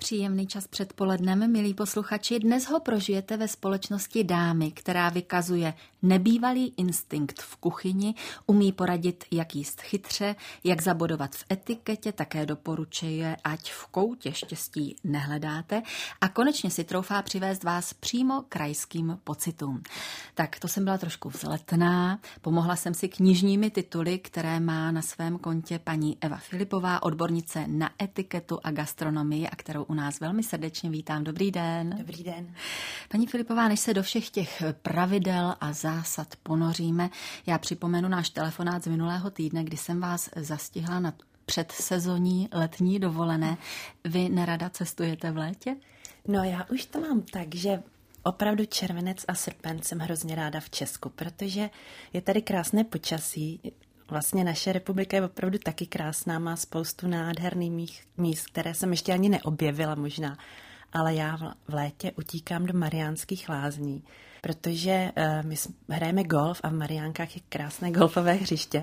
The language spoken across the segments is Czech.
Příjemný čas předpolednem, milí posluchači. Dnes ho prožijete ve společnosti dámy, která vykazuje nebývalý instinkt v kuchyni, umí poradit, jak jíst chytře, jak zabodovat v etiketě, také doporučuje, ať v koutě štěstí nehledáte a konečně si troufá přivést vás přímo k rajským pocitům. Tak to jsem byla trošku vzletná, pomohla jsem si knižními tituly, které má na svém kontě paní Eva Filipová, odbornice na etiketu a gastronomii, a kterou u nás velmi srdečně vítám. Dobrý den. Dobrý den. Paní Filipová, než se do všech těch pravidel a zásad ponoříme, já připomenu náš telefonát z minulého týdne, kdy jsem vás zastihla na předsezonní letní dovolené. Vy nerada cestujete v létě? No já už to mám tak, že opravdu červenec a srpen jsem hrozně ráda v Česku, protože je tady krásné počasí. Vlastně naše republika je opravdu taky krásná, má spoustu nádherných míst, které jsem ještě ani neobjevila možná, ale já v létě utíkám do Mariánských Lázní, protože my hrajeme golf a v Mariánkách je krásné golfové hřiště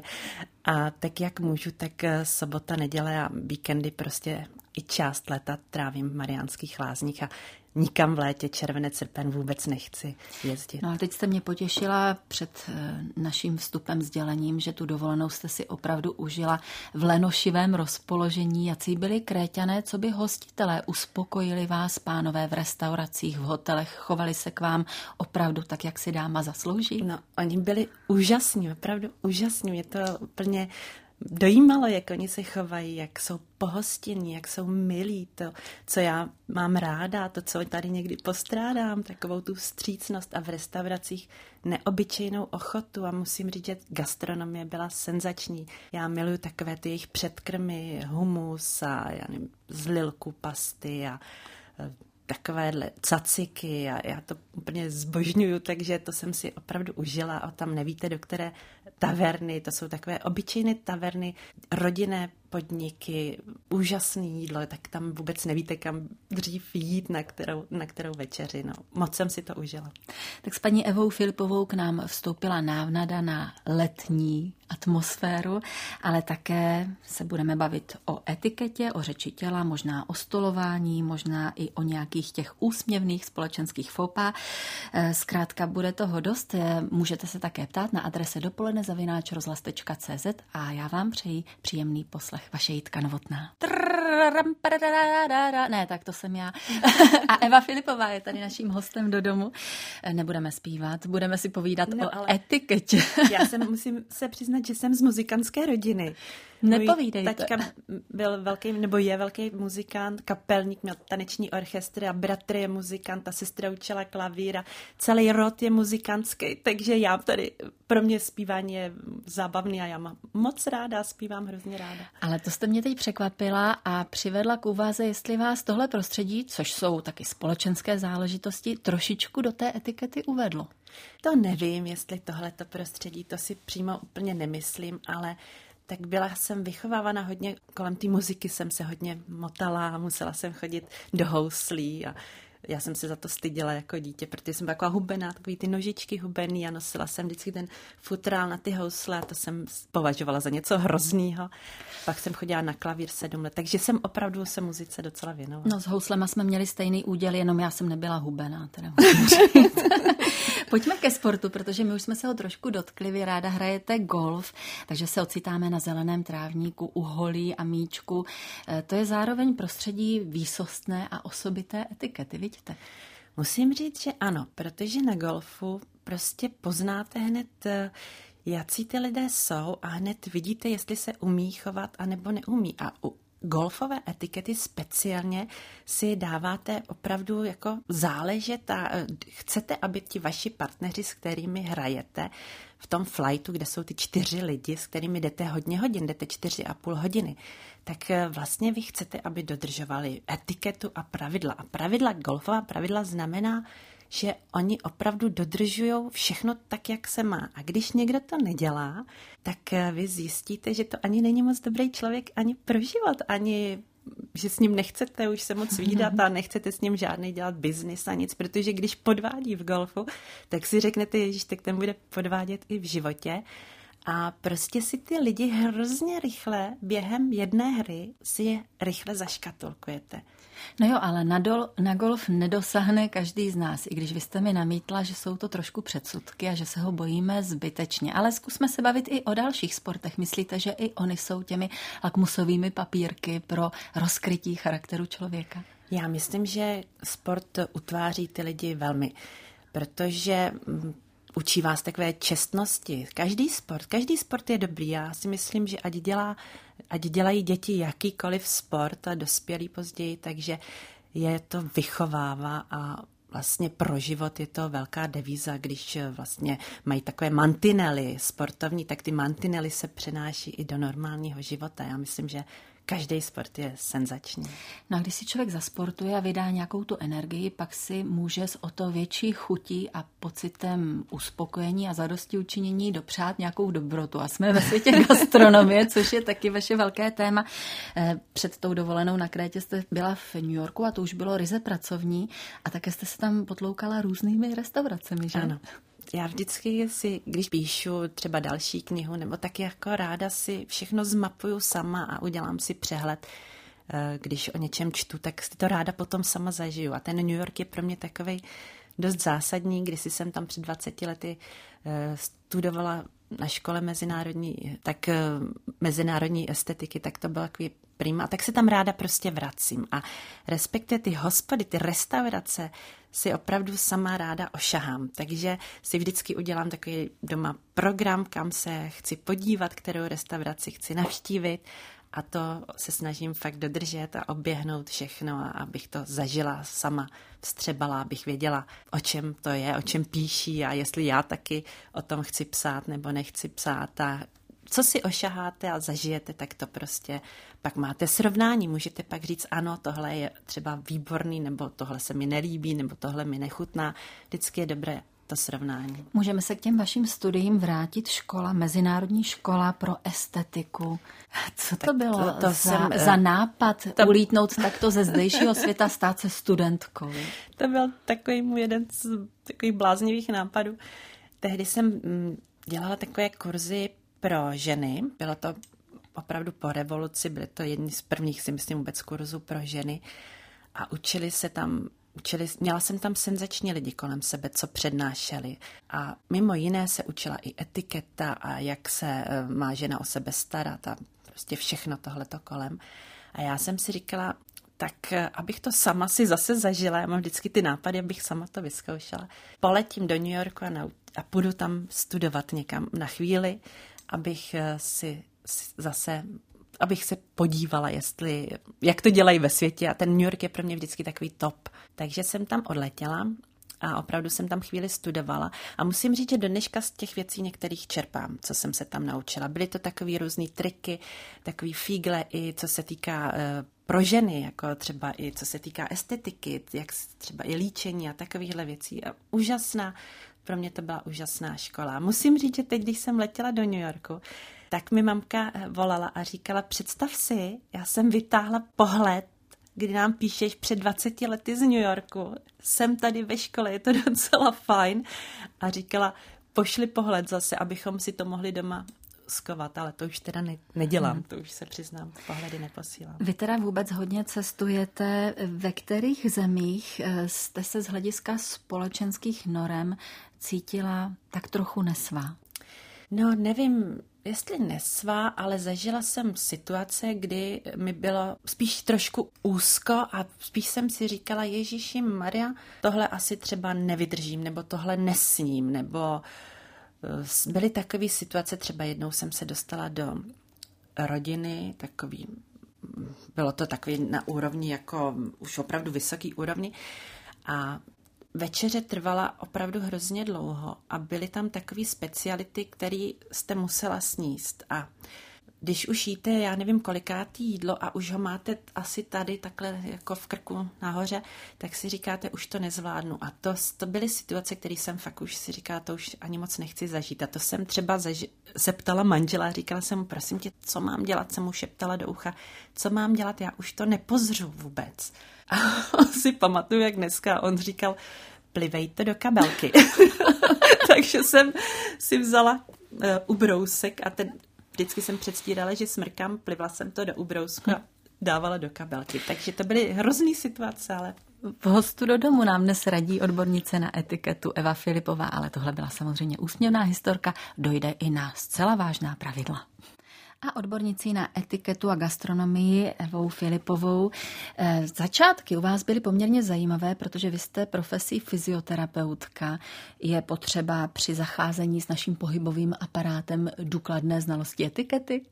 a tak jak můžu, tak sobota, neděle a víkendy prostě i část léta trávím v Mariánských Lázních a nikam v létě, červenec, srpen vůbec nechci jezdit. No a teď jste mě potěšila před naším vstupem sdělením, že tu dovolenou jste si opravdu užila v lenošivém rozpoložení. Jací byli Kréťané, co by hostitelé, uspokojili vás, pánové, v restauracích, v hotelech, chovali se k vám opravdu tak, jak si dáma zaslouží? No, oni byli úžasní, opravdu úžasní. Mě to úplně dojímalo, jak oni se chovají, jak jsou pohostinní, jak jsou milí, to, co já mám ráda, to, co tady někdy postrádám, takovou tu vstřícnost a v restauracích neobyčejnou ochotu a musím říct, že gastronomie byla senzační. Já miluju takové ty jejich předkrmy, humus a já nevím, zlilku, pasty a takovéhle caciky a já to úplně zbožňuju, takže to jsem si opravdu užila a tam nevíte, do které taverny, to jsou takové obyčejné taverny, rodinné podniky, úžasné jídlo, tak tam vůbec nevíte, kam dřív jít, na kterou večeři. No, moc jsem si to užila. Tak s paní Evou Filipovou k nám vstoupila návnada na letní atmosféru, ale také se budeme bavit o etiketě, o řeči těla, možná o stolování, možná i o nějakých těch úsměvných společenských faux pas. Zkrátka bude toho dost. Můžete se také ptát na adrese dopoledne@rozhlas.cz a já vám přeji příjemný poslech. Vaše Jitka Novotná. Ne, tak to jsem já. A Eva Filipová je tady naším hostem do domu. Nebudeme zpívat, budeme si povídat o etiketě. Já musím se přiznat, že jsem z muzikantské rodiny. Nepovídejte. Taťka byl velký, nebo je velký muzikant, kapelník, měl taneční orchestr a bratr je muzikant a sestra učila klavír a celý rod je muzikantský, takže já tady, pro mě zpívání je zábavný a já mám moc ráda, zpívám hrozně ráda. Ale to jste mě teď překvapila a přivedla k úvaze, jestli vás tohle prostředí, což jsou taky společenské záležitosti, trošičku do té etikety uvedlo. To nevím, jestli tohleto prostředí, to si přímo úplně nemyslím, ale tak byla jsem vychovávána hodně, kolem té muziky jsem se hodně motala, musela jsem chodit do houslí a já jsem se za to styděla jako dítě, protože jsem byla taková hubená, takový ty nožičky hubený a nosila jsem vždycky ten futrál na ty housle a to jsem považovala za něco hroznýho. Pak jsem chodila na klavír 7 let, takže jsem opravdu se muzice docela věnovala. No s houslema jsme měli stejný úděl, jenom já jsem nebyla hubená. Teda. Pojďme ke sportu, protože my už jsme se ho trošku dotkli, vy ráda hrajete golf, takže se ocitáme na zeleném trávníku, u holí a míčku. To je zároveň prostředí výsostné a osobité etikety, vidíte? Musím říct, že ano, protože na golfu prostě poznáte hned, jací ty lidé jsou a hned vidíte, jestli se umí chovat anebo neumí. A u golfové etikety speciálně si dáváte opravdu jako záležet a chcete, aby ti vaši partneři, s kterými hrajete v tom flightu, kde jsou ty 4 lidi, s kterými jdete hodně hodin, jdete 4,5 hodiny, tak vlastně vy chcete, aby dodržovali etiketu a pravidla. A pravidla, golfová pravidla znamená, že oni opravdu dodržují všechno tak, jak se má. A když někdo to nedělá, tak vy zjistíte, že to ani není moc dobrý člověk ani pro život, ani že s ním nechcete už se moc vídat a nechcete s ním žádný dělat biznis a nic, protože když podvádí v golfu, tak si řeknete, ježiš, tak ten bude podvádět i v životě. a prostě si ty lidi hrozně rychle během jedné hry si je rychle zaškatulkujete. No jo, ale na golf nedosáhne každý z nás, i když vy jste mi namítla, že jsou to trošku předsudky a že se ho bojíme zbytečně. Ale zkusme se bavit i o dalších sportech. Myslíte, že i oni jsou těmi lakmusovými papírky pro rozkrytí charakteru člověka? Já myslím, že sport utváří ty lidi velmi, protože učí vás takové čestnosti. Každý sport je dobrý. Já si myslím, že ať dělají děti jakýkoliv sport a dospělí později, takže je to vychovává a vlastně pro život je to velká devíza, když vlastně mají takové mantinely sportovní, tak ty mantinely se přenáší i do normálního života. Já myslím, že každý sport je senzační. No a když si člověk zasportuje a vydá nějakou tu energii, pak si může s o to větší chutí a pocitem uspokojení a zadosti učinění dopřát nějakou dobrotu. A jsme ve světě gastronomie, což je taky vaše velké téma. Před tou dovolenou na Krétě jste byla v New Yorku a to už bylo ryze pracovní a také jste se tam potloukala různými restauracemi, že? Ano. Já vždycky si, když píšu třeba další knihu, nebo tak jako ráda si všechno zmapuju sama a udělám si přehled. Když o něčem čtu, tak si to ráda potom sama zažiju. A ten New York je pro mě takovej dost zásadní, když jsem tam před 20 lety studovala na škole mezinárodní estetiky, tak to bylo takový prima. A tak se tam ráda prostě vracím. A respektive ty hospody, ty restaurace si opravdu sama ráda ošahám. Takže si vždycky udělám takový doma program, kam se chci podívat, kterou restauraci chci navštívit. A to se snažím fakt dodržet a oběhnout všechno, a abych to zažila sama, vstřebala, abych věděla, o čem to je, o čem píší a jestli já taky o tom chci psát nebo nechci psát. A co si ošaháte a zažijete, tak to prostě pak máte srovnání. Můžete pak říct, ano, tohle je třeba výborný, nebo tohle se mi nelíbí, nebo tohle mi nechutná. Vždycky je dobré to srovnání. Můžeme se k těm vašim studiím vrátit. Mezinárodní škola pro estetiku. Co to bylo za nápad ulítnout takto ze zdejšího světa, stát se studentkou? To byl takový můj jeden z takových bláznivých nápadů. Tehdy jsem dělala takové kurzy pro ženy. Bylo to opravdu po revoluci, byly to jedni z prvních, si myslím, vůbec kurzů pro ženy. A měla jsem tam senzační lidi kolem sebe, co přednášeli. A mimo jiné se učila i etiketa a jak se má žena o sebe starat a prostě všechno tohleto kolem. A já jsem si říkala, tak abych to sama si zase zažila, já mám vždycky ty nápady, abych sama to vyzkoušela. Poletím do New Yorku a půjdu tam studovat někam na chvíli, abych abych se podívala, jak to dělají ve světě, a ten New York je pro mě vždycky takový top. Takže jsem tam odletěla a opravdu jsem tam chvíli studovala a musím říct, že do dneška z těch věcí některých čerpám, co jsem se tam naučila. Byly to takový různý triky, takový fígle i co se týká pro ženy, jako třeba i co se týká estetiky, jak třeba i líčení a takovýchhle věcí. A pro mě to byla úžasná škola. Musím říct, že teď, když jsem letěla do New Yorku, tak mi mamka volala a říkala, představ si, já jsem vytáhla pohled, kdy nám píšeš před 20 lety z New Yorku. Jsem tady ve škole, je to docela fajn. A říkala, pošli pohled zase, abychom si to mohli doma skovat, ale to už teda nedělám, to už se přiznám, pohledy neposílám. Vy teda vůbec hodně cestujete. Ve kterých zemích jste se z hlediska společenských norem cítila tak trochu nesvá? No, nevím, jestli nesvá, ale zažila jsem situace, kdy mi bylo spíš trošku úzko a spíš jsem si říkala, Ježíši Maria, tohle asi třeba nevydržím, nebo tohle nesním, nebo byly takové situace, třeba jednou jsem se dostala do rodiny, bylo to takový na úrovni, jako už opravdu vysoký úrovni, a večeře trvala opravdu hrozně dlouho a byly tam takové speciality, které jste musela sníst. A když už jíte, já nevím kolikátý jídlo a už ho máte asi tady takhle jako v krku nahoře, tak si říkáte, už to nezvládnu. A to byly situace, které jsem fakt už si říkala, to už ani moc nechci zažít. A to jsem třeba zeptala manžela, říkala jsem mu, prosím tě, co mám dělat, jsem mu šeptala do ucha, co mám dělat, já už to nepozřu vůbec. A si pamatuju, jak dneska on říkal, plivej to do kabelky. Takže jsem si vzala ubrousek a vždycky jsem předstírala, že smrkám, plivla jsem to do ubrousku a dávala do kabelky. Takže to byly hrozný situace, ale... V hostu do domu nám dnes radí odbornice na etiketu Eva Filipová, ale tohle byla samozřejmě úsměvná historka, dojde i na zcela vážná pravidla. A odbornicí na etiketu a gastronomii Evou Filipovou. Začátky u vás byly poměrně zajímavé, protože vy jste profesí fyzioterapeutka. Je potřeba při zacházení s naším pohybovým aparátem důkladné znalosti etikety?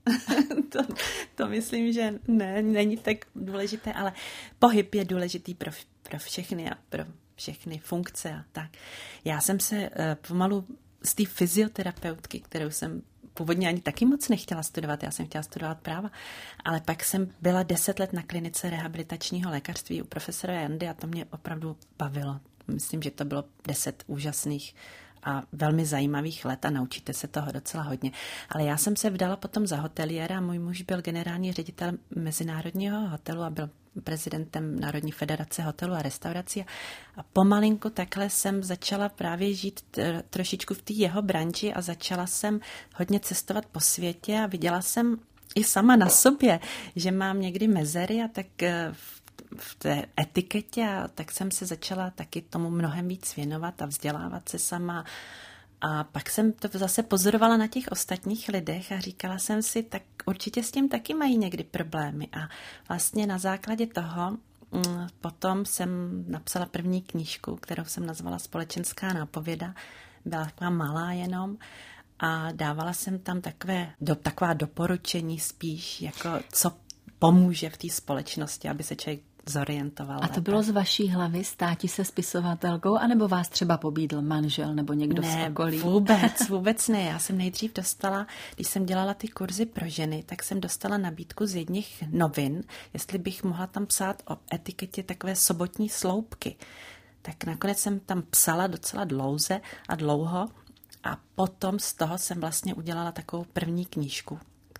To myslím, že ne, není tak důležité, ale pohyb je důležitý pro všechny a pro všechny funkce a tak. Já jsem se pomalu z té fyzioterapeutky, kterou jsem původně ani taky moc nechtěla studovat, já jsem chtěla studovat práva, ale pak jsem byla 10 let na klinice rehabilitačního lékařství u profesora Jandy a to mě opravdu bavilo. Myslím, že to bylo 10 úžasných a velmi zajímavých let a naučíte se toho docela hodně. Ale já jsem se vdala potom za hoteliéra a můj muž byl generální ředitel mezinárodního hotelu a byl prezidentem Národní federace hotelu a restaurací a pomalinku takhle jsem začala právě žít trošičku v té jeho branži a začala jsem hodně cestovat po světě a viděla jsem i sama na sobě, že mám někdy mezery a tak v té etiketě a tak jsem se začala taky tomu mnohem víc věnovat a vzdělávat se sama. A pak jsem to zase pozorovala na těch ostatních lidech a říkala jsem si, tak určitě s tím taky mají někdy problémy. A vlastně na základě toho potom jsem napsala první knížku, kterou jsem nazvala Společenská nápověda. Byla taková malá jenom a dávala jsem tam taková doporučení spíš, jako co pomůže v té společnosti, aby se člověk zorientoval. A to bylo z vaší hlavy, státi se spisovatelkou, anebo vás třeba pobídl manžel nebo někdo z okolí? Vůbec ne. Já jsem nejdřív dostala, když jsem dělala ty kurzy pro ženy, tak jsem dostala nabídku z jedních novin, jestli bych mohla tam psát o etiketě takové sobotní sloupky. Tak nakonec jsem tam psala docela dlouze a dlouho a potom z toho jsem vlastně udělala takovou první knížku,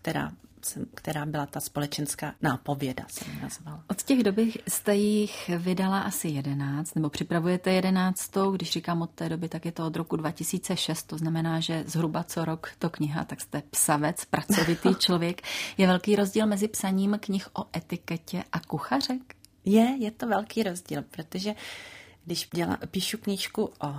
která byla ta společenská nápověda, jsem ji nazvala. Od těch doby jste jich vydala asi 11, nebo připravujete 11. Když říkám od té doby, tak je to od roku 2006, to znamená, že zhruba co rok to kniha, tak jste psavec, pracovitý člověk. Je velký rozdíl mezi psaním knih o etiketě a kuchařek? Je to velký rozdíl, protože když píšu knížku o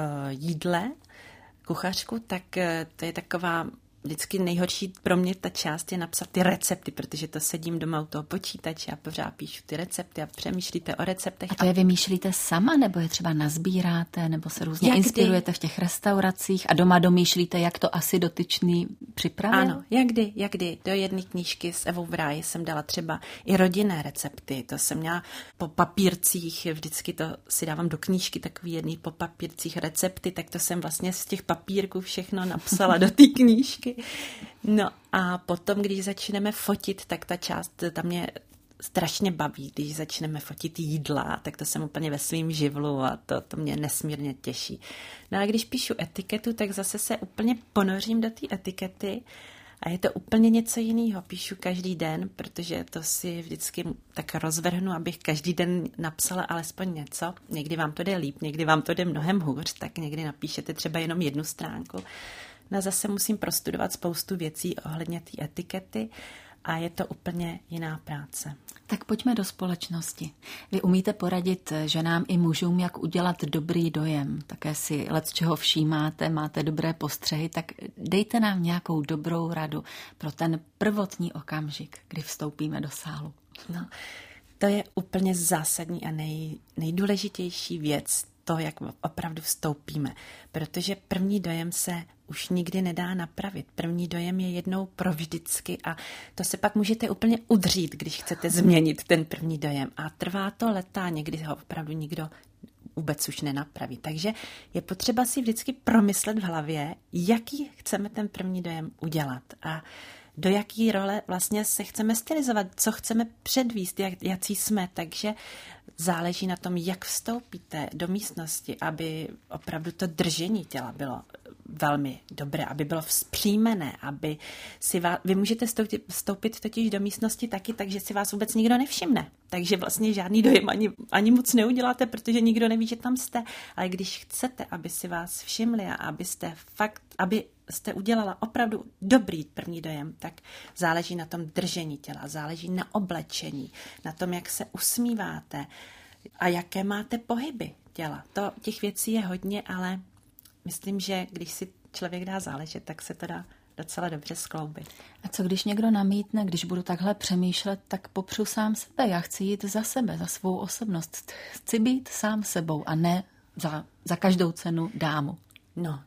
jídle, kuchařku, tak to je taková vždycky nejhorší pro mě ta část je napsat ty recepty, protože to sedím doma u toho počítače a pořád píšu ty recepty a přemýšlíte o receptech. A to je vymýšlíte sama, nebo je třeba nazbíráte, nebo se různě inspirujete v těch restauracích a doma domýšlíte, jak to asi dotyčný připravil? Ano, jakdy. Do jedné knížky s Evou v ráji jsem dala třeba i rodinné recepty. To jsem měla po papírcích, vždycky to si dávám do knížky takový jedný po papírcích recepty, tak to jsem vlastně z těch papírků všechno napsala do té knížky. No a potom, když začneme fotit, tak ta část tam mě strašně baví, když začneme fotit jídla, tak to jsem úplně ve svým živlu a to mě nesmírně těší. No a když píšu etiketu, tak zase se úplně ponořím do té etikety a je to úplně něco jiného. Píšu každý den, protože to si vždycky tak rozvrhnu, abych každý den napsala alespoň něco. Někdy vám to jde líp, někdy vám to jde mnohem hůř, tak někdy napíšete třeba jenom 1 stránku. No zase musím prostudovat spoustu věcí ohledně té etikety a je to úplně jiná práce. Tak pojďme do společnosti. Vy umíte poradit ženám i mužům, jak udělat dobrý dojem. Také si lecčeho všímáte, máte dobré postřehy, tak dejte nám nějakou dobrou radu pro ten prvotní okamžik, kdy vstoupíme do sálu. No, to je úplně zásadní a nejdůležitější věc, to, jak opravdu vstoupíme. Protože první dojem se už nikdy nedá napravit. První dojem je jednou provždycky a to se pak můžete úplně udřít, když chcete změnit ten první dojem. A trvá to leta, někdy ho opravdu nikdo vůbec už nenapraví. Takže je potřeba si vždycky promyslet v hlavě, jaký chceme ten první dojem udělat a do jaký role vlastně se chceme stylizovat, co chceme předvíst, jací jsme, takže záleží na tom, jak vstoupíte do místnosti, aby opravdu to držení těla bylo velmi dobré, aby bylo vzpřímené, aby si vy můžete vstoupit totiž do místnosti taky, takže si vás vůbec nikdo nevšimne. Takže vlastně žádný dojem ani moc neuděláte, protože nikdo neví, že tam jste. Ale když chcete, aby si vás všimli a aby jste udělala opravdu dobrý první dojem, tak záleží na tom držení těla, záleží na oblečení, na tom, jak se usmíváte a jaké máte pohyby těla. Těch věcí je hodně, ale myslím, že když si člověk dá záležet, tak se to dá docela dobře skloubit. A co když někdo namítne, když budu takhle přemýšlet, tak popřu sám sebe. Já chci jít za sebe, za svou osobnost. Chci být sám sebou a ne za každou cenu dámu. No,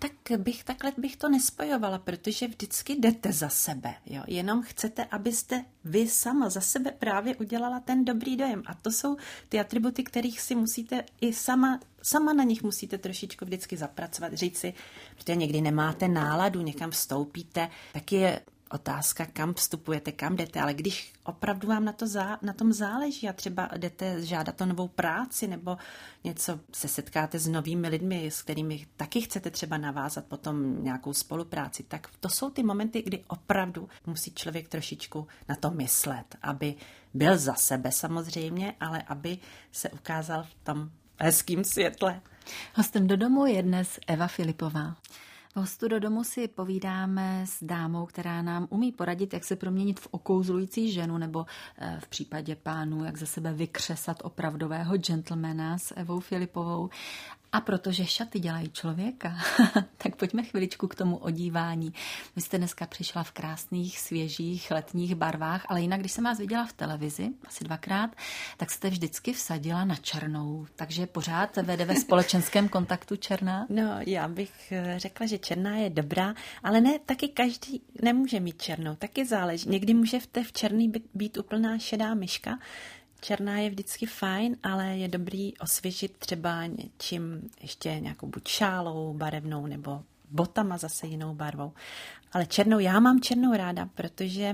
takhle bych to nespojovala, protože vždycky jdete za sebe. Jo? Jenom chcete, abyste vy sama za sebe právě udělala ten dobrý dojem. A to jsou ty atributy, kterých si musíte i sama na nich musíte trošičku vždycky zapracovat. Říct si, protože někdy nemáte náladu, někam vstoupíte, tak je otázka, kam vstupujete, kam jdete, ale když opravdu vám na tom záleží a třeba jdete žádat o novou práci nebo něco, se setkáte s novými lidmi, s kterými taky chcete třeba navázat potom nějakou spolupráci, tak to jsou ty momenty, kdy opravdu musí člověk trošičku na to myslet, aby byl za sebe samozřejmě, ale aby se ukázal v tom hezkým světle. Hostem Do domu je dnes Eva Filipová. V Hostu do domu si povídáme s dámou, která nám umí poradit, jak se proměnit v okouzlující ženu, nebo v případě pánů, jak ze sebe vykřesat opravdového gentlemana, s Evou Filipovou. A protože šaty dělají člověka, tak pojďme chviličku k tomu odívání. Vy jste dneska přišla v krásných, svěžích, letních barvách, ale jinak, když jsem vás viděla v televizi, asi 2krát, tak jste vždycky vsadila na černou. Takže pořád vede ve společenském kontaktu černá? No, já bych řekla, že černá je dobrá, ale ne, taky každý nemůže mít černou, taky záleží. Někdy může v černý být úplná šedá myška. Černá je vždycky fajn, ale je dobrý osvěžit třeba něčím ještě nějakou buď šálou barevnou nebo botama zase jinou barvou. Ale já mám černou ráda, protože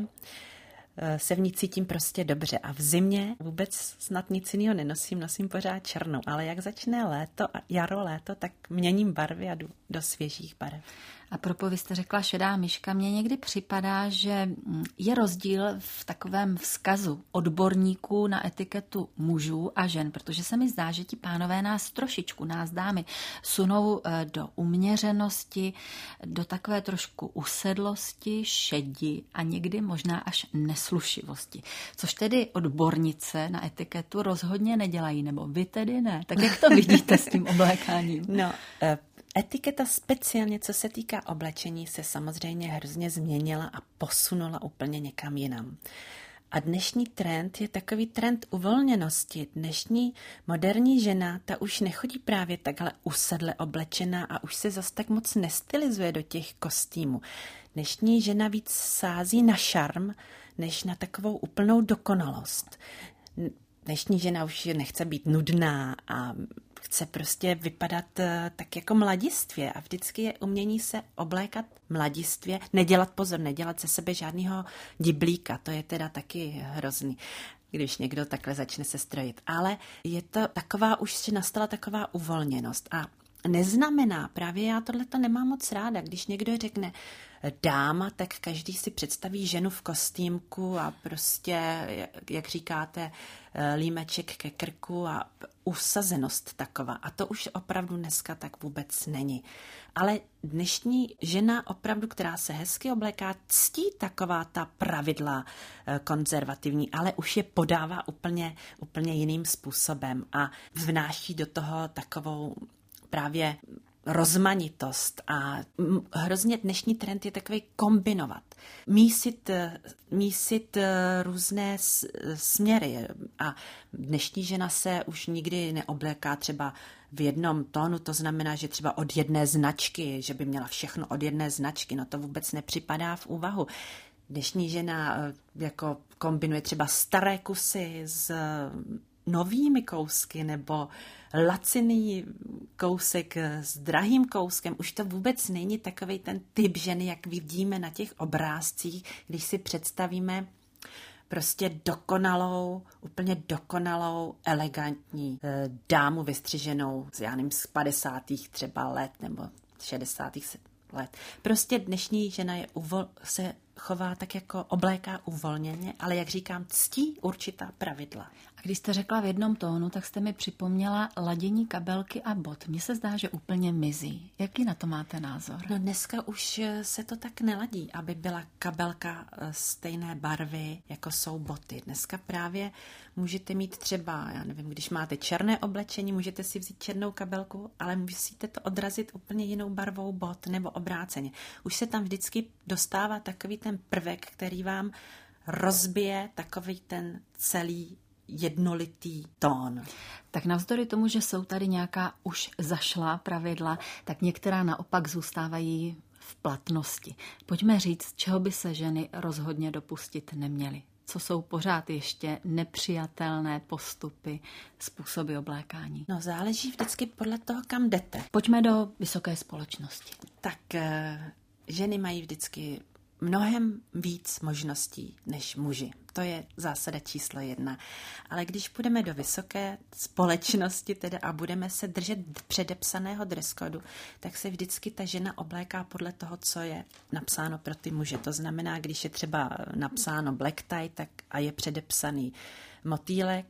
se v ní cítím prostě dobře a v zimě vůbec snad nic jiného nosím pořád černou, ale jak začne léto, tak měním barvy a jdu do svěžích barev. A propo, vy jste řekla šedá myška, mně někdy připadá, že je rozdíl v takovém vzkazu odborníků na etiketu mužů a žen, protože se mi zdá, že ti pánové nás dámy, sunou do uměřenosti, do takové trošku usedlosti, šedi a někdy možná až neslušivosti. Což tedy odbornice na etiketu rozhodně nedělají, nebo vy tedy ne. Tak jak to vidíte s tím oblékáním? No, etiketa speciálně, co se týká oblečení, se samozřejmě hrozně změnila a posunula úplně někam jinam. A dnešní trend je takový trend uvolněnosti. Dnešní moderní žena, ta už nechodí právě takhle usedle oblečená a už se zas tak moc nestylizuje do těch kostýmů. Dnešní žena víc sází na šarm, než na takovou úplnou dokonalost. Dnešní žena už nechce být nudná a chce prostě vypadat tak jako mladistvě a vždycky je umění se oblékat mladistvě, nedělat ze sebe žádného diblíka, to je teda taky hrozný, když někdo takhle začne se strojit. Ale je to taková, už si nastala taková uvolněnost a neznamená, právě já tohleto nemám moc ráda, když někdo řekne dáma, tak každý si představí ženu v kostýmku a prostě, jak říkáte, límeček ke krku a usazenost taková. A to už opravdu dneska tak vůbec není. Ale dnešní žena opravdu, která se hezky obléká, ctí taková ta pravidla konzervativní, ale už je podává úplně jiným způsobem a vnáší do toho takovou právě rozmanitost a hrozně dnešní trend je takový kombinovat. Mísit různé směry a dnešní žena se už nikdy neobléká třeba v jednom tónu, to znamená, že třeba od jedné značky, že by měla všechno od jedné značky, no to vůbec nepřipadá v úvahu. Dnešní žena jako kombinuje třeba staré kusy s novými kousky nebo laciný kousek s drahým kouskem. Už to vůbec není takovej ten typ ženy, jak vidíme na těch obrázcích, když si představíme prostě úplně dokonalou, elegantní dámu vystřiženou z 50. třeba let nebo 60. let. Prostě dnešní žena se chová tak jako obléká uvolněně, ale jak říkám, ctí určitá pravidla. A když jste řekla v jednom tónu, tak jste mi připomněla ladění kabelky a bot. Mně se zdá, že úplně mizí. Jaký na to máte názor? No dneska už se to tak neladí, aby byla kabelka stejné barvy, jako jsou boty. Dneska právě můžete mít třeba, já nevím, když máte černé oblečení, můžete si vzít černou kabelku, ale musíte to odrazit úplně jinou barvou bot nebo obráceně. Už se tam vždycky dostává takový ten prvek, který vám rozbije takový ten celý jednolitý tón. Tak navzdory tomu, že jsou tady nějaká už zašlá pravidla, tak některá naopak zůstávají v platnosti. Pojďme říct, čeho by se ženy rozhodně dopustit neměly. Co jsou pořád ještě nepřijatelné postupy, způsoby oblékání? No záleží vždycky podle toho, kam jdete. Pojďme do vysoké společnosti. Tak ženy mají vždycky mnohem víc možností než muži. To je zásada číslo 1. Ale když půjdeme do vysoké společnosti teda a budeme se držet předepsaného dress codu, tak se vždycky ta žena obléká podle toho, co je napsáno pro ty muže. To znamená, když je třeba napsáno black tie tak a je předepsaný motýlek,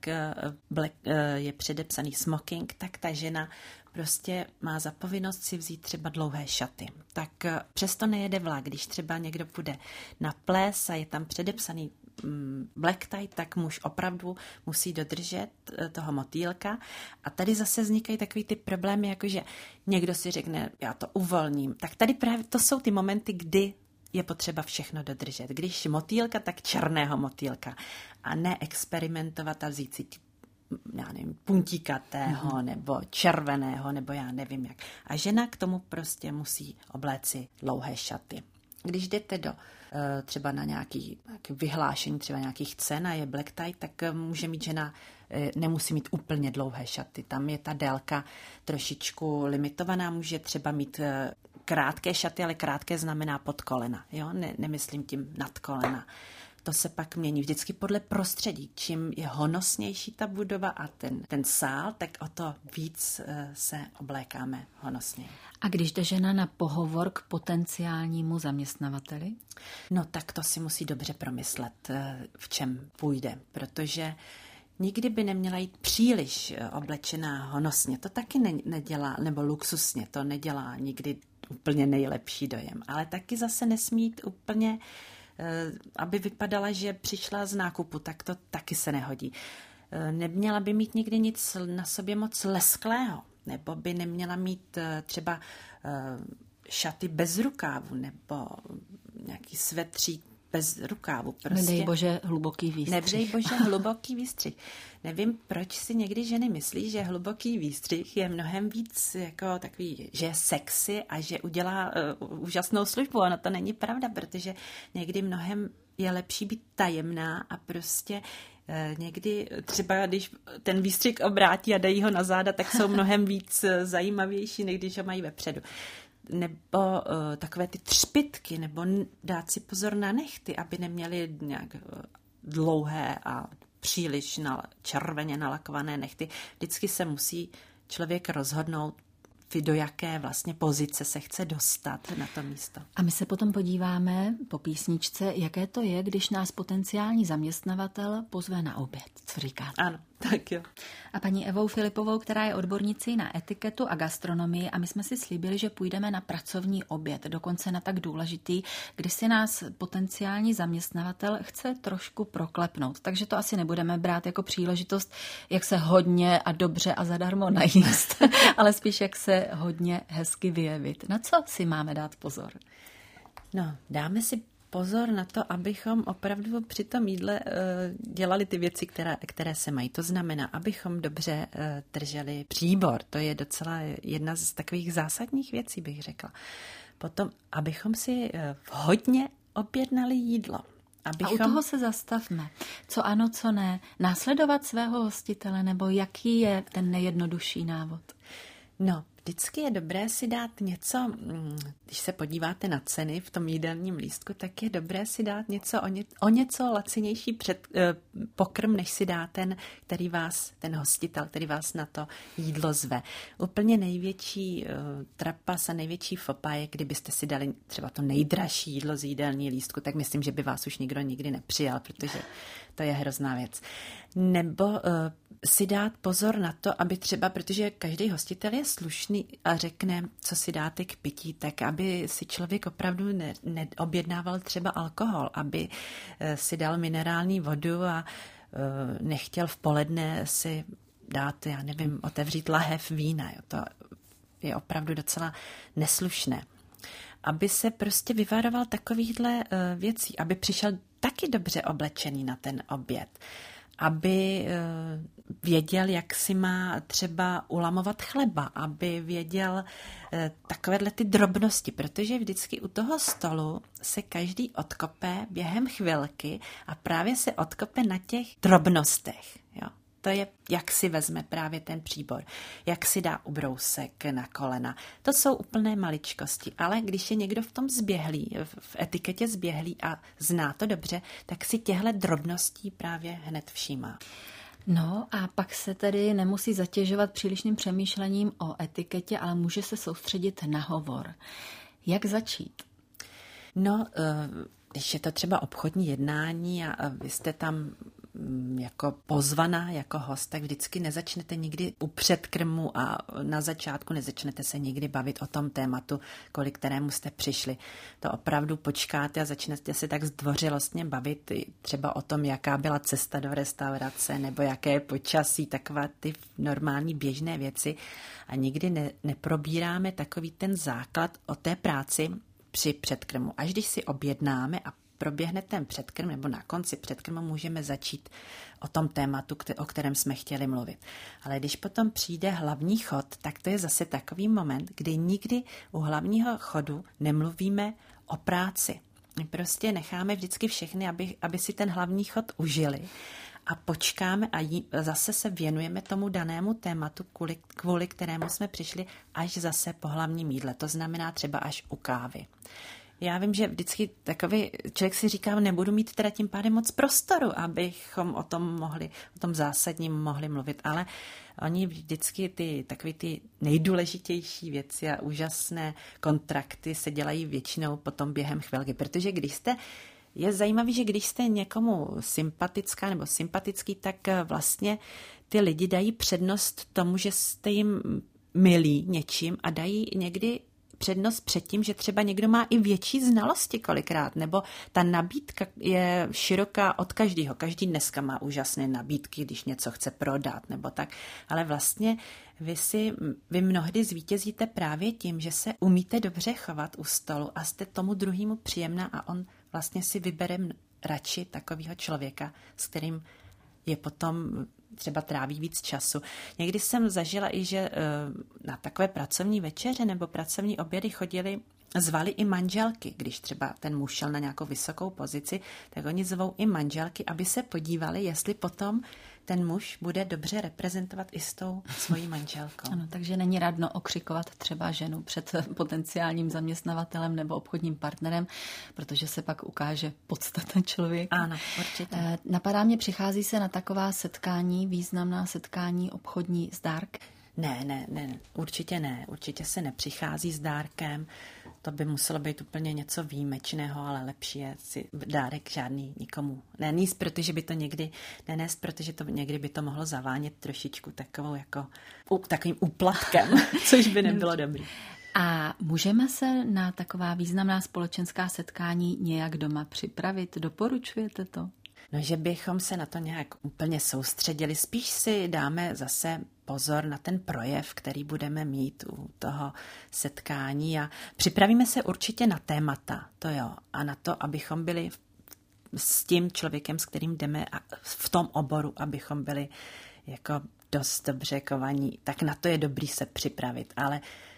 je předepsaný smoking, tak ta žena prostě má za povinnost si vzít třeba dlouhé šaty. Tak přesto nejede vlak, když třeba někdo půjde na ples a je tam předepsaný black tie, tak muž opravdu musí dodržet toho motýlka. A tady zase vznikají takový ty problémy, jakože někdo si řekne, já to uvolním. Tak tady právě to jsou ty momenty, kdy je potřeba všechno dodržet. Když motýlka, tak černého motýlka. A ne experimentovat a vzít si já nevím, puntíkatého nebo červeného, nebo já nevím jak. A žena k tomu prostě musí obléci dlouhé šaty. Když jdete do třeba na nějaký vyhlášení, třeba nějakých cen a je black tie, tak může mít žena, nemusí mít úplně dlouhé šaty. Tam je ta délka trošičku limitovaná, může třeba mít krátké šaty, ale krátké znamená pod kolena. Jo? Nemyslím tím nad kolena. To se pak mění vždycky podle prostředí. Čím je honosnější ta budova a ten sál, tak o to víc se oblékáme honosněji. A když jde žena na pohovor k potenciálnímu zaměstnavateli? No tak to si musí dobře promyslet, v čem půjde, protože nikdy by neměla jít příliš oblečená honosně. To taky nedělá, nebo luxusně, to nedělá nikdy úplně nejlepší dojem. Ale taky zase nesmí jít úplně, aby vypadala, že přišla z nákupu, tak to taky se nehodí. Neměla by mít nikdy nic na sobě moc lesklého, nebo by neměla mít třeba šaty bez rukávu, nebo nějaký svetřík bez rukávu. Prostě. Nedej bože hluboký výstřih. Nedej bože hluboký výstřih. Nevím, proč si někdy ženy myslí, že hluboký výstřih je mnohem víc jako takový, že je sexy a že udělá úžasnou službu. Ono to není pravda, protože někdy mnohem je lepší být tajemná a prostě někdy třeba, když ten výstřih obrátí a dají ho na záda, tak jsou mnohem víc zajímavější, než když ho mají vepředu. Nebo takové ty třpytky, nebo dát si pozor na nehty, aby neměly nějak dlouhé a příliš červeně nalakované nehty. Vždycky se musí člověk rozhodnout, do jaké vlastně pozice se chce dostat na to místo. A my se potom podíváme po písničce, jaké to je, když nás potenciální zaměstnavatel pozve na oběd. Co říkáte? Ano, tak jo. A paní Evou Filipovou, která je odbornicí na etiketu a gastronomii, a my jsme si slíbili, že půjdeme na pracovní oběd, dokonce na tak důležitý, kdy si nás potenciální zaměstnavatel chce trošku proklepnout. Takže to asi nebudeme brát jako příležitost, jak se hodně a dobře a zadarmo najíst, ale spíš jak se hodně hezky vyjevit. Na co si máme dát pozor? No, dáme si pozor na to, abychom opravdu při tom jídle dělali ty věci, které se mají. To znamená, abychom dobře drželi příbor. To je docela jedna z takových zásadních věcí, bych řekla. Potom, abychom si hodně objednali jídlo. A u toho se zastavme. Co ano, co ne. Následovat svého hostitele, nebo jaký je ten nejjednodušší návod? No, Vždycky je dobré si dát něco, když se podíváte na ceny v tom jídelním lístku, tak je dobré si dát něco o něco lacinější pokrm, než si dá ten hostitel, který vás na to jídlo zve. Úplně největší trapas a největší fopa je, kdybyste si dali třeba to nejdražší jídlo z jídelní lístku, tak myslím, že by vás už nikdo nikdy nepřijal, protože to je hrozná věc. Nebo si dát pozor na to, aby třeba, protože každý hostitel je slušný a řekne, co si dáte k pití, tak aby si člověk opravdu neobjednával třeba alkohol, aby si dal minerální vodu a nechtěl v poledne si dát, já nevím, otevřít lahev vína. Jo. To je opravdu docela neslušné. Aby se prostě vyvaroval takovýchhle věcí, aby přišel taky dobře oblečený na ten oběd, aby věděl, jak si má třeba ulamovat chleba, aby věděl takovéhle ty drobnosti, protože vždycky u toho stolu se každý odkope během chvilky a právě se odkope na těch drobnostech, jo. To je, jak si vezme právě ten příbor, jak si dá ubrousek na kolena. To jsou úplné maličkosti, ale když je někdo v tom zběhlý, v etiketě zběhlý a zná to dobře, tak si těhle drobností právě hned všímá. No a pak se tedy nemusí zatěžovat přílišným přemýšlením o etiketě, ale může se soustředit na hovor. Jak začít? No, když je to třeba obchodní jednání a vy jste tam jako pozvaná, jako host, tak vždycky nezačnete nikdy u předkrmu a na začátku nezačnete se nikdy bavit o tom tématu, kvůli kterému jste přišli. To opravdu počkáte a začnete se tak zdvořilostně bavit třeba o tom, jaká byla cesta do restaurace nebo jaké je počasí, takové ty normální běžné věci a nikdy neprobíráme takový ten základ o té práci při předkrmu. Až když si objednáme a proběhne ten předkrm, nebo na konci předkrmu můžeme začít o tom tématu, o kterém jsme chtěli mluvit. Ale když potom přijde hlavní chod, tak to je zase takový moment, kdy nikdy u hlavního chodu nemluvíme o práci. My prostě necháme vždycky všechny, aby si ten hlavní chod užili a počkáme a zase se věnujeme tomu danému tématu, kvůli kterému jsme přišli, až zase po hlavním jídle. To znamená třeba až u kávy. Já vím, že vždycky takový člověk si říká, nebudu mít teda tím pádem moc prostoru, abychom o tom zásadním mohli mluvit, ale oni vždycky takový ty nejdůležitější věci a úžasné kontrakty se dělají většinou potom během chvilky, protože je zajímavé, že když jste někomu sympatická nebo sympatický, tak vlastně ty lidi dají přednost tomu, že jste jim milí něčím a dají někdy přednost před tím, že třeba někdo má i větší znalosti kolikrát, nebo ta nabídka je široká od každého. Každý dneska má úžasné nabídky, když něco chce prodat, nebo tak. Ale vlastně vy mnohdy zvítězíte právě tím, že se umíte dobře chovat u stolu a jste tomu druhému příjemná a on vlastně si vybere radši takového člověka, s kterým je potom třeba tráví víc času. Někdy jsem zažila i, že na takové pracovní večeře nebo pracovní obědy zvali i manželky. Když třeba ten muž šel na nějakou vysokou pozici, tak oni zvou i manželky, aby se podívali, jestli potom ten muž bude dobře reprezentovat i s tou svojí manželkou. Ano, takže není radno okřikovat třeba ženu před potenciálním zaměstnavatelem nebo obchodním partnerem, protože se pak ukáže podstata člověka. Ano, určitě. Napadá mě, přichází se na taková setkání, významná setkání obchodní s dárky? Ne, určitě ne. Určitě se nepřichází s dárkem. To by muselo být úplně něco výjimečného, ale lepší je si dárek žádný nikomu nenést, protože by to někdy by to mohlo zavánět trošičku takovým úplatkem, což by nebylo dobrý. A můžeme se na taková významná společenská setkání nějak doma připravit? Doporučujete to? No, že bychom se na to nějak úplně soustředili. Spíš si dáme zase pozor na ten projev, který budeme mít u toho setkání a připravíme se určitě na témata, to jo, a na to, abychom byli s tím člověkem, s kterým jdeme a v tom oboru, abychom byli jako dost dobře kovaní, tak na to je dobrý se připravit, ale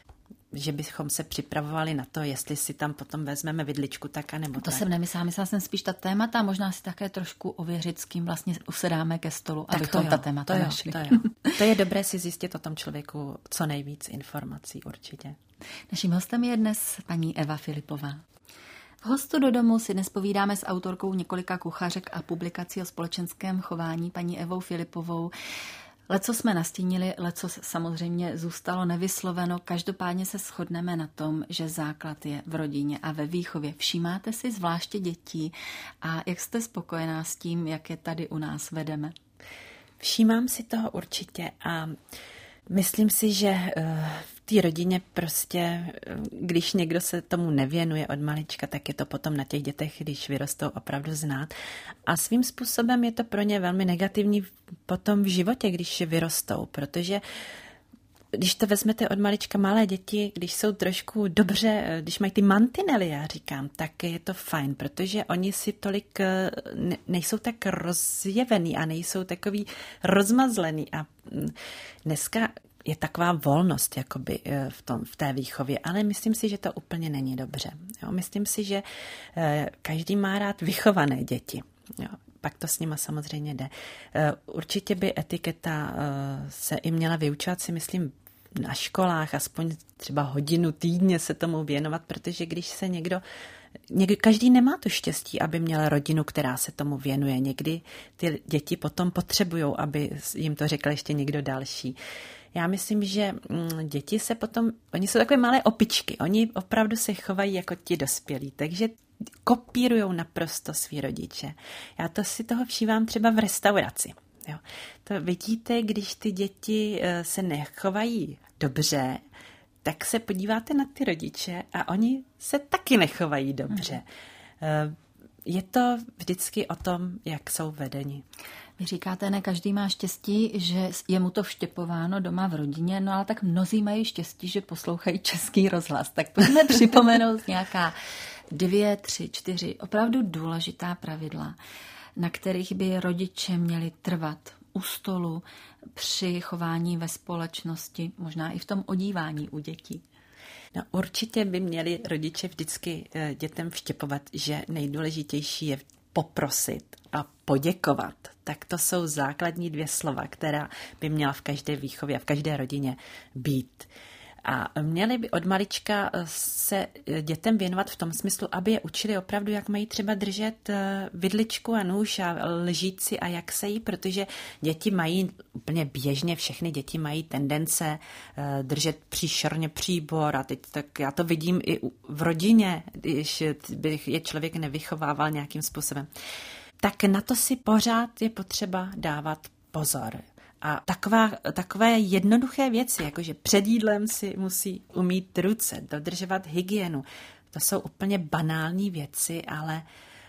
že bychom se připravovali na to, jestli si tam potom vezmeme vidličku tak, anebo to tak. jsem nemyslela, myslela jsem spíš ta témata, možná si také trošku ověřit, s kým vlastně usedáme ke stolu, tak abychom ta témata našli. To je dobré si zjistit o tom člověku co nejvíc informací určitě. Naším hostem je dnes paní Eva Filipová. V Hostu do domu si dnes povídáme s autorkou několika kuchařek a publikací o společenském chování paní Evou Filipovou. Leco jsme nastínili, leco samozřejmě zůstalo nevysloveno. Každopádně se shodneme na tom, že základ je v rodině a ve výchově. Všímáte si zvláště dětí a jak jste spokojená s tím, jak je tady u nás vedeme? Všímám si toho určitě a myslím si, že v té rodině prostě, když někdo se tomu nevěnuje od malička, tak je to potom na těch dětech, když vyrostou, opravdu znát. A svým způsobem je to pro ně velmi negativní potom v životě, když vyrostou, protože když to vezmete od malička malé děti, když jsou trošku dobře, když mají ty mantinely, já říkám, tak je to fajn, protože oni si tolik nejsou tak rozjevený a nejsou takový rozmazlený a dneska je taková volnost jakoby v té výchově, ale myslím si, že to úplně není dobře. Jo? Myslím si, že každý má rád vychované děti. Jo? Pak to s nima samozřejmě jde. Určitě by etiketa se i měla vyučovat, si myslím, na školách, aspoň třeba hodinu týdně se tomu věnovat, protože když se každý nemá to štěstí, aby měl rodinu, která se tomu věnuje. Někdy ty děti potom potřebují, aby jim to řekl ještě někdo další. Já myslím, že děti se potom, oni jsou takové malé opičky, oni opravdu se chovají jako ti dospělí, takže kopírujou naprosto svý rodiče. Já to si toho všívám třeba v restauraci. Jo. To vidíte, když ty děti se nechovají dobře, tak se podíváte na ty rodiče a oni se taky nechovají dobře. Je to vždycky o tom, jak jsou vedeni. Vy říkáte, ne každý má štěstí, že je mu to vštěpováno doma v rodině, no ale tak mnozí mají štěstí, že poslouchají Český rozhlas. Tak pojďme připomenout nějaká 2, 3, 4 opravdu důležitá pravidla, na kterých by rodiče měli trvat u stolu, při chování ve společnosti, možná i v tom odívání u dětí. No, určitě by měli rodiče vždycky dětem vštěpovat, že nejdůležitější je poprosit a poděkovat. Tak to jsou základní 2 slova, která by měla v každé výchově a v každé rodině být. A měli by od malička se dětem věnovat v tom smyslu, aby je učili opravdu, jak mají třeba držet vidličku a nůž a lžíci a jak se jí, protože děti mají úplně běžně, všechny děti mají tendence držet příšerně příbor a teď tak já to vidím i v rodině, když je člověk nevychovával nějakým způsobem. Tak na to si pořád je potřeba dávat pozor. A takové jednoduché věci, jakože před jídlem si musí umýt ruce, dodržovat hygienu. To jsou úplně banální věci, ale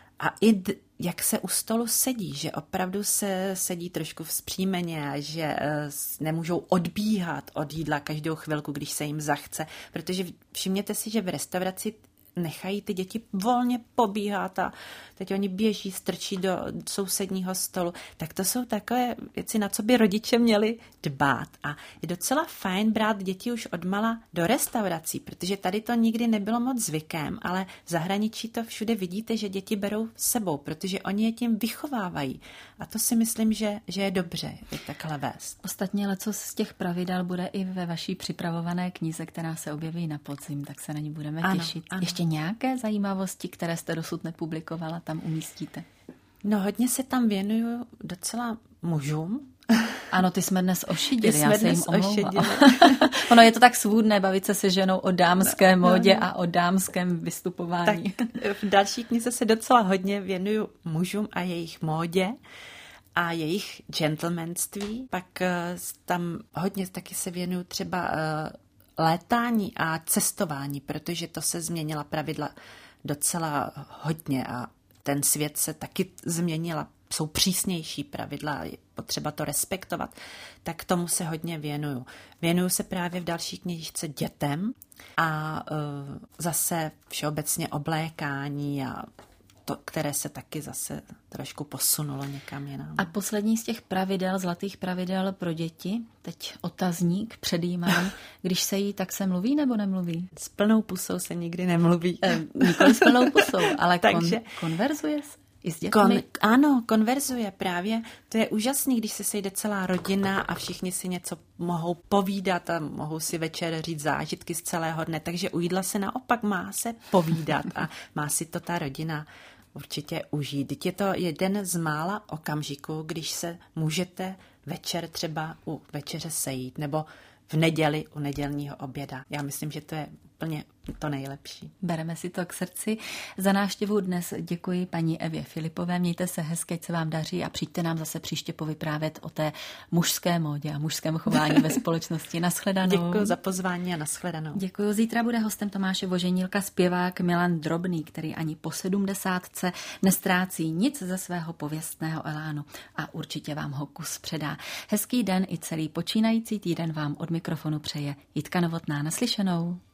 jak se u stolu sedí, že opravdu se sedí trošku vzpřímeně a že nemůžou odbíhat od jídla každou chvilku, když se jim zachce, protože všimněte si, že v restauraci nechají ty děti volně pobíhat a teď oni běží, strčí do sousedního stolu. Tak to jsou takové věci, na co by rodiče měli dbát. A je docela fajn brát děti už odmala do restaurací, protože tady to nikdy nebylo moc zvykem, ale v zahraničí to všude vidíte, že děti berou s sebou, protože oni je tím vychovávají. A to si myslím, že je dobře, je takhle vést. Ostatně leco z těch pravidel bude i ve vaší připravované knize, která se objeví na podzim, tak se na ní budeme těšit. Ano. Ještě nějaké zajímavosti, které jste dosud nepublikovala, tam umístíte? No hodně se tam věnuju docela mužům. Ano, ty jsme dnes ošidili, já se jim omlouvám. Ono je to tak svůdné bavit se ženou o dámské módě a o dámském vystupování. Tak v další knize se docela hodně věnuju mužům a jejich módě a jejich gentlemanství. Pak tam hodně taky se věnuju třeba létání a cestování, protože to se změnila pravidla docela hodně a ten svět se taky změnila. Jsou přísnější pravidla, je potřeba to respektovat, tak tomu se hodně věnuju. Věnuju se právě v další knížce dětem a zase všeobecně oblékání a které se taky zase trošku posunulo někam jinam. A poslední z těch pravidel, zlatých pravidel pro děti, teď otazník, předjímám, když se jí, tak se mluví nebo nemluví? S plnou pusou se nikdy nemluví. Nikoli s plnou pusou, ale Takže konverzuje se i s dětmi? Ano, konverzuje právě. To je úžasný, když se sejde celá rodina a všichni si něco mohou povídat a mohou si večer říct zážitky z celého dne. Takže u jídla se naopak má se povídat a má si to ta rodina určitě užít. Teď je to jeden z mála okamžiků, když se můžete večer třeba u večeře sejít nebo v neděli u nedělního oběda. Já myslím, že to je úplně to nejlepší. Bereme si to k srdci. Za návštěvu dnes děkuji paní Evě Filipové. Mějte se hezky, ať se vám daří a přijďte nám zase příště povyprávět o té mužské módě a mužském chování ve společnosti. Naschledanou. Děkuji za pozvání a naschledanou. Děkuji. Zítra bude hostem Tomáše Voženílka zpěvák Milan Drobný, který ani po 70 nestrácí nic ze svého pověstného elánu a určitě vám ho kus předá. Hezký den i celý počínající týden vám od mikrofonu přeje Jitka Novotná. Naslyšenou.